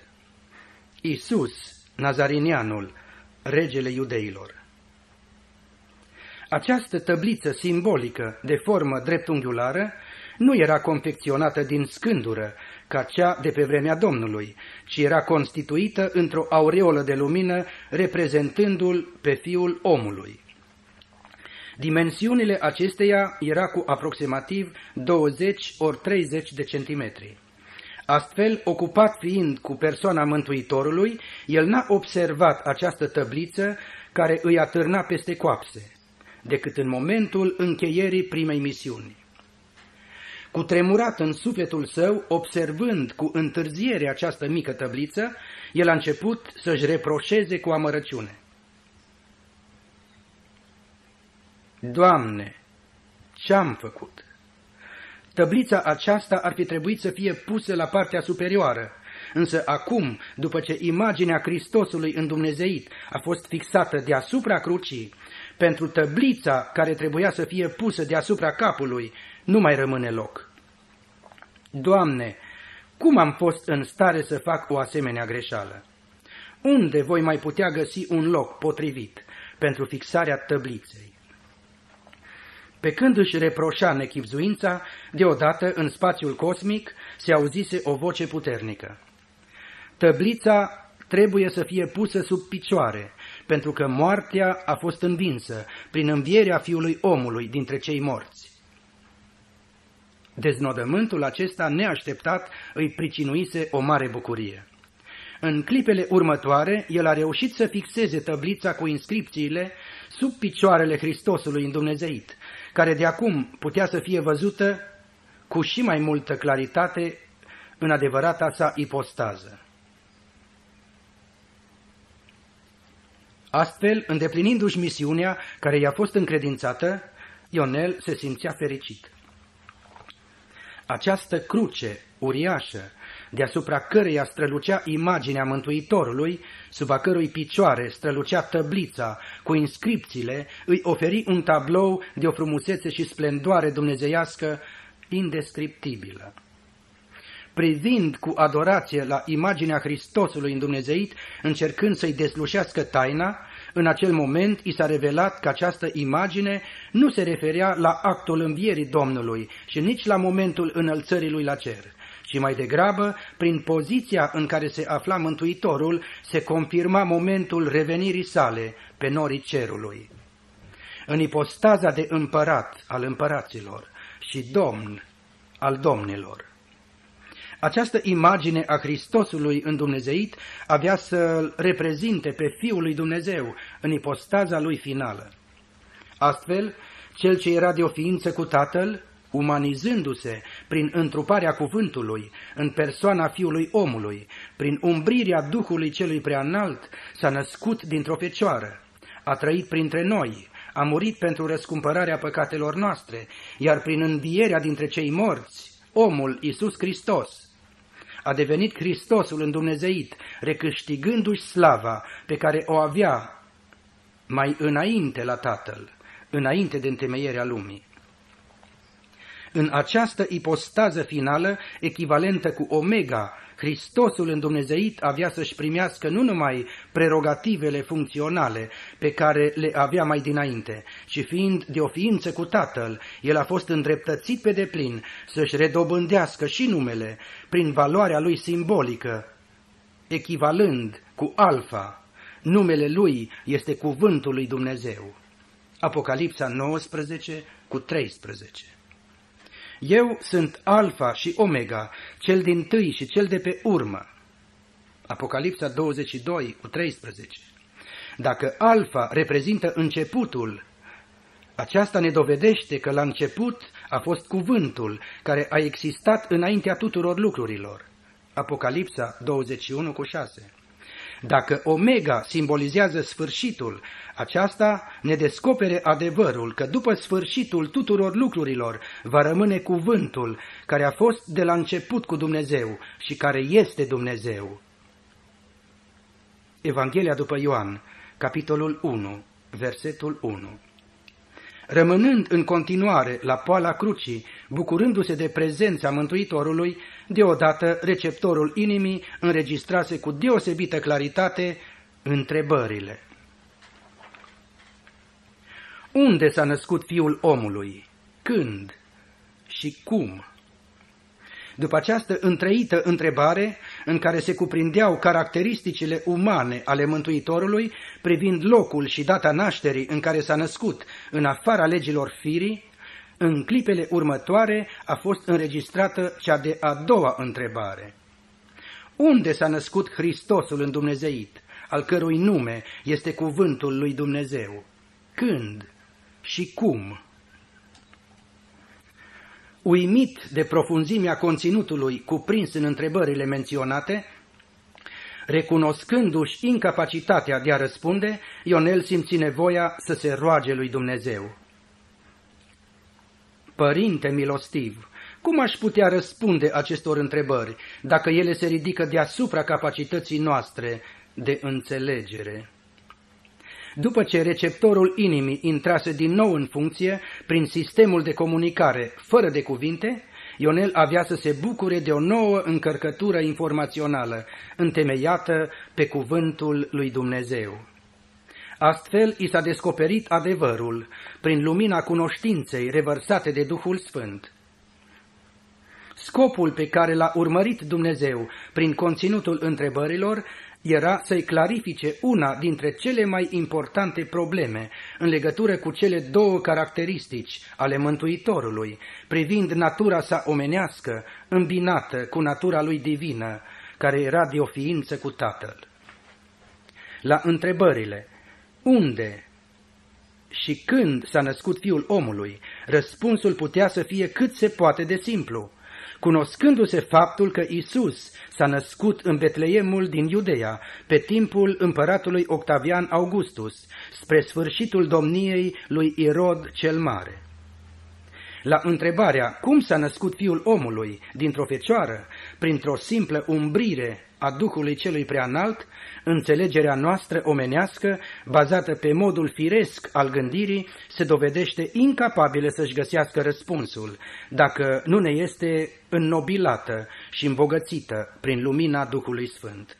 Iisus Nazarinianul, regele iudeilor. Această tăbliță simbolică de formă dreptunghiulară nu era confecționată din scândură, ca cea de pe vremea Domnului, ci era constituită într-o aureolă de lumină reprezentându-l pe Fiul omului. Dimensiunile acesteia era cu aproximativ 20 ori 30 de centimetri. Astfel, ocupat fiind cu persoana Mântuitorului, el n-a observat această tăbliță care îi atârna peste coapse, decât în momentul încheierii primei misiuni. Cutremurat în sufletul său, observând cu întârziere această mică tăbliță, el a început să-și reproșeze cu amărăciune: Doamne, ce-am făcut? Tăblița aceasta ar fi trebuit să fie pusă la partea superioară, însă acum, după ce imaginea Hristosului îndumnezeit a fost fixată deasupra crucii, pentru tăblița care trebuia să fie pusă deasupra capului, nu mai rămâne loc. Doamne, cum am fost în stare să fac o asemenea greșeală? Unde voi mai putea găsi un loc potrivit pentru fixarea tăbliței? Pe când își reproșa nechibzuința, deodată în spațiul cosmic se auzise o voce puternică: Tăblița trebuie să fie pusă sub picioare, pentru că moartea a fost învinsă prin învierea Fiului omului dintre cei morți. Deznodământul acesta neașteptat îi pricinuise o mare bucurie. În clipele următoare, el a reușit să fixeze tăblița cu inscripțiile sub picioarele Hristosului îndumnezeit, care de acum putea să fie văzută cu și mai multă claritate în adevărata sa ipostază. Astfel, îndeplinindu-și misiunea care i-a fost încredințată, Ionel se simțea fericit. Această cruce uriașă, deasupra căreia strălucea imaginea Mântuitorului, sub a cărui picioare strălucea tăblița cu inscripțiile, îi oferi un tablou de o frumusețe și splendoare dumnezeiască indescriptibilă. Privind cu adorație la imaginea Hristosului îndumnezeit, încercând să-i deslușească taina, în acel moment i s-a revelat că această imagine nu se referea la actul învierii Domnului și nici la momentul înălțării lui la cer, ci mai degrabă, prin poziția în care se afla Mântuitorul, se confirma momentul revenirii sale pe norii cerului. În ipostaza de împărat al împăraților și domn al domnilor. Această imagine a Hristosului îndumnezeit avea să-l reprezinte pe Fiul lui Dumnezeu în ipostaza lui finală. Astfel, cel ce era de o ființă cu Tatăl, umanizându-se prin întruparea cuvântului în persoana Fiului omului, prin umbrirea Duhului celui preanalt, s-a născut dintr-o fecioară, a trăit printre noi, a murit pentru răscumpărarea păcatelor noastre, iar prin învierea dintre cei morți, omul Iisus Hristos a devenit Hristosul îndumnezeit, recâștigându-și slava pe care o avea mai înainte la Tatăl, înainte de întemeierea lumii. În această ipostază finală, echivalentă cu Omega, Hristosul îndumnezeit avea să-și primească nu numai prerogativele funcționale pe care le avea mai dinainte, ci fiind de o ființă cu Tatăl, el a fost îndreptățit pe deplin să-și redobândească și numele prin valoarea lui simbolică, echivalând cu Alfa. Numele lui este Cuvântul lui Dumnezeu. Apocalipsa 19 cu 13. Eu sunt Alfa și Omega, cel dintâi și cel de pe urmă. Apocalipsa 22 cu 13. Dacă Alfa reprezintă începutul, aceasta ne dovedește că la început a fost cuvântul care a existat înaintea tuturor lucrurilor. Apocalipsa 21 cu 6. Dacă Omega simbolizează sfârșitul, aceasta ne descopere adevărul că după sfârșitul tuturor lucrurilor va rămâne cuvântul care a fost de la început cu Dumnezeu și care este Dumnezeu. Evanghelia după Ioan, capitolul 1, versetul 1. Rămânând în continuare la poala crucii, bucurându-se de prezența Mântuitorului, deodată receptorul inimii înregistrase cu deosebită claritate întrebările. Unde s-a născut Fiul omului? Când și cum? După această întrăită întrebare, în care se cuprindeau caracteristicile umane ale Mântuitorului, privind locul și data nașterii în care s-a născut, în afara legilor firii, în clipele următoare a fost înregistrată cea de a doua întrebare. Unde s-a născut Hristosul îndumnezeit, al cărui nume este cuvântul lui Dumnezeu? Când și cum? Uimit de profunzimea conținutului cuprins în întrebările menționate, recunoscându-și incapacitatea de a răspunde, Ionel simți nevoia să se roage lui Dumnezeu. Părinte milostiv, cum aș putea răspunde acestor întrebări dacă ele se ridică deasupra capacității noastre de înțelegere? După ce receptorul inimii intrase din nou în funcție prin sistemul de comunicare fără de cuvinte, Ionel avea să se bucure de o nouă încărcătură informațională, întemeiată pe cuvântul lui Dumnezeu. Astfel i s-a descoperit adevărul prin lumina cunoștinței revărsate de Duhul Sfânt. Scopul pe care l-a urmărit Dumnezeu prin conținutul întrebărilor era să-i clarifice una dintre cele mai importante probleme în legătură cu cele două caracteristici ale Mântuitorului, privind natura sa omenească, îmbinată cu natura lui divină, care era de o ființă cu Tatăl. La întrebările unde și când s-a născut Fiul omului, răspunsul putea să fie cât se poate de simplu. Cunoscându-se faptul că Iisus s-a născut în Betleemul din Iudeea, pe timpul împăratului Octavian Augustus, spre sfârșitul domniei lui Irod cel Mare. La întrebarea cum s-a născut Fiul omului dintr-o fecioară, printr-o simplă umbrire a Duhului Celui Preanalt, înțelegerea noastră omenească, bazată pe modul firesc al gândirii, se dovedește incapabilă să-și găsească răspunsul, dacă nu ne este înnobilată și îmbogățită prin lumina Duhului Sfânt.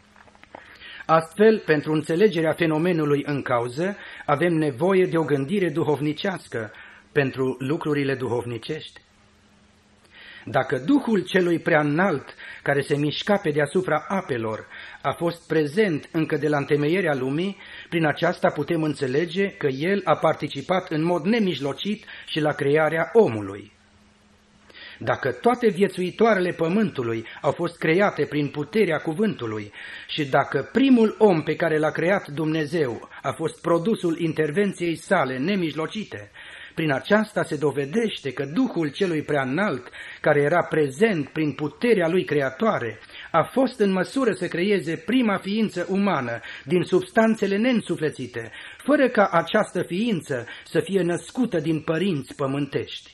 Astfel, pentru înțelegerea fenomenului în cauză, avem nevoie de o gândire duhovnicească pentru lucrurile duhovnicești. Dacă Duhul Celui Preaînalt, care se mișca pe deasupra apelor, a fost prezent încă de la întemeierea lumii, prin aceasta putem înțelege că El a participat în mod nemijlocit și la crearea omului. Dacă toate viețuitoarele pământului au fost create prin puterea cuvântului și dacă primul om pe care l-a creat Dumnezeu a fost produsul intervenției sale nemijlocite, prin aceasta se dovedește că Duhul Celui Preaînalt, care era prezent prin puterea lui creatoare, a fost în măsură să creeze prima ființă umană din substanțele neînsuflețite, fără ca această ființă să fie născută din părinți pământești.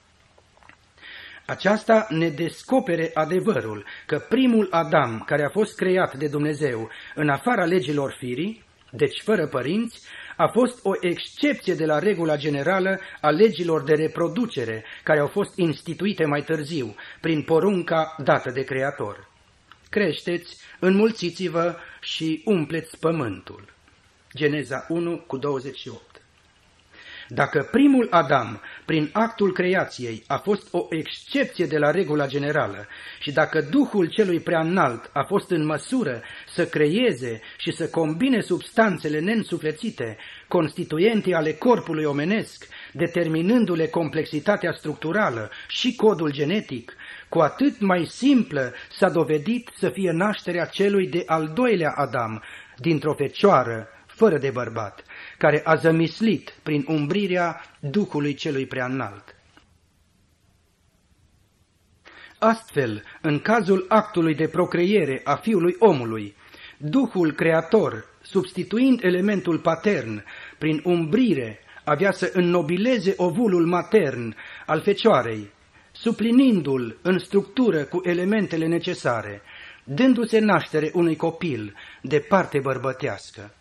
Aceasta ne descopere adevărul că primul Adam, care a fost creat de Dumnezeu în afara legilor firii, deci fără părinți, a fost o excepție de la regula generală a legilor de reproducere, care au fost instituite mai târziu, prin porunca dată de Creator. Creșteți, înmulțiți-vă și umpleți pământul. Geneza 1:28. Dacă primul Adam, prin actul creației, a fost o excepție de la regula generală și dacă Duhul Celui Preaînalt a fost în măsură să creeze și să combine substanțele neînsuflețite, constituente ale corpului omenesc, determinându-le complexitatea structurală și codul genetic, cu atât mai simplă s-a dovedit să fie nașterea celui de al doilea Adam, dintr-o fecioară fără de bărbat, care a zămislit prin umbrirea Duhului Celui Preaînalt. Astfel, în cazul actului de procreiere a Fiului omului, Duhul Creator, substituind elementul patern prin umbrire, avea să înnobileze ovulul matern al fecioarei, suplinindu-l în structură cu elementele necesare, dându-se naștere unui copil de parte bărbătească.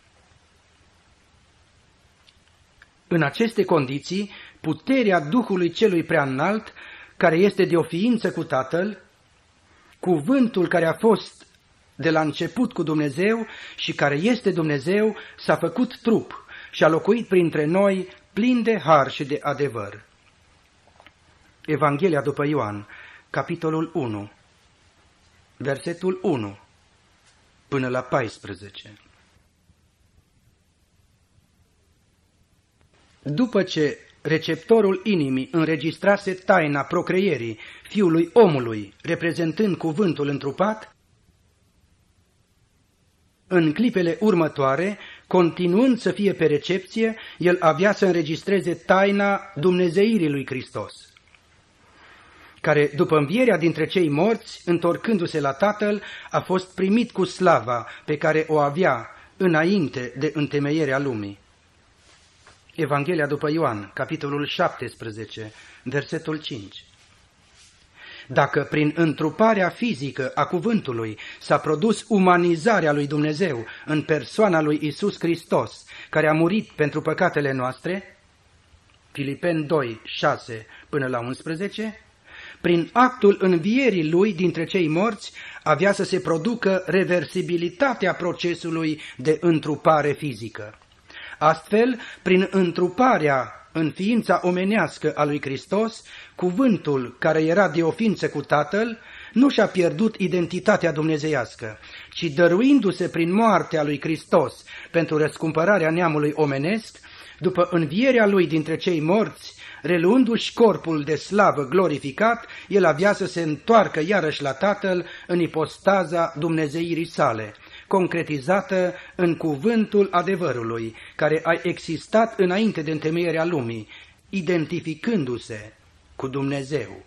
În aceste condiții, puterea Duhului Celui Preaînalt, care este de o ființă cu Tatăl, cuvântul care a fost de la început cu Dumnezeu și care este Dumnezeu, s-a făcut trup și a locuit printre noi plin de har și de adevăr. Evanghelia după Ioan, capitolul 1, versetul 1 până la 14. După ce receptorul inimii înregistrase taina procreierii Fiului omului, reprezentând cuvântul întrupat, în clipele următoare, continuând să fie pe recepție, el avea să înregistreze taina dumnezeirii lui Hristos, care, după învierea dintre cei morți, întorcându-se la Tatăl, a fost primit cu slava pe care o avea înainte de întemeierea lumii. Evanghelia după Ioan, capitolul 17, versetul 5. Dacă prin întruparea fizică a cuvântului s-a produs umanizarea lui Dumnezeu în persoana lui Iisus Hristos, care a murit pentru păcatele noastre, Filipeni 2, 6 până la 11, prin actul învierii lui dintre cei morți avea să se producă reversibilitatea procesului de întrupare fizică. Astfel, prin întruparea în ființa omenească a lui Hristos, cuvântul care era de o ființă cu Tatăl nu și-a pierdut identitatea dumnezeiască, ci dăruindu-se prin moartea lui Hristos pentru răscumpărarea neamului omenesc, după învierea lui dintre cei morți, reluându-și corpul de slavă glorificat, el avea să se întoarcă iarăși la Tatăl în ipostaza dumnezeirii sale, concretizată în cuvântul adevărului, care a existat înainte de întemeierea lumii, identificându-se cu Dumnezeu.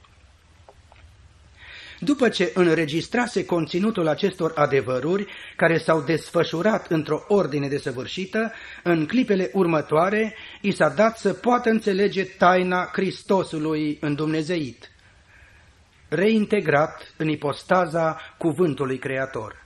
După ce înregistrase conținutul acestor adevăruri, care s-au desfășurat într-o ordine desăvârșită, în clipele următoare i s-a dat să poată înțelege taina Hristosului îndumnezeit, reintegrat în ipostaza cuvântului Creator.